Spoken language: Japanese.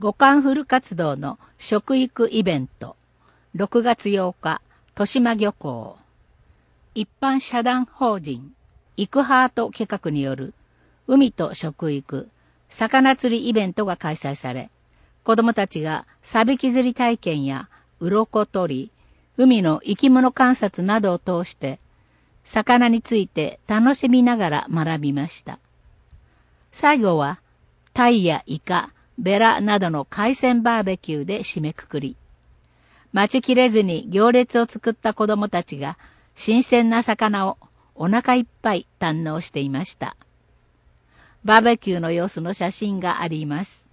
五感フル活動の食育イベント、6月8日、豊島漁港。一般社団法人、イクハート企画による、海と食育、魚釣りイベントが開催され、子供たちがサビキ釣り体験や鱗取り、海の生き物観察などを通して、魚について楽しみながら学びました。最後は、タイやイカ、ベラなどの海鮮バーベキューで締めくくり、待ちきれずに行列を作った子供たちが新鮮な魚をお腹いっぱい堪能していました。バーベキューの様子の写真があります。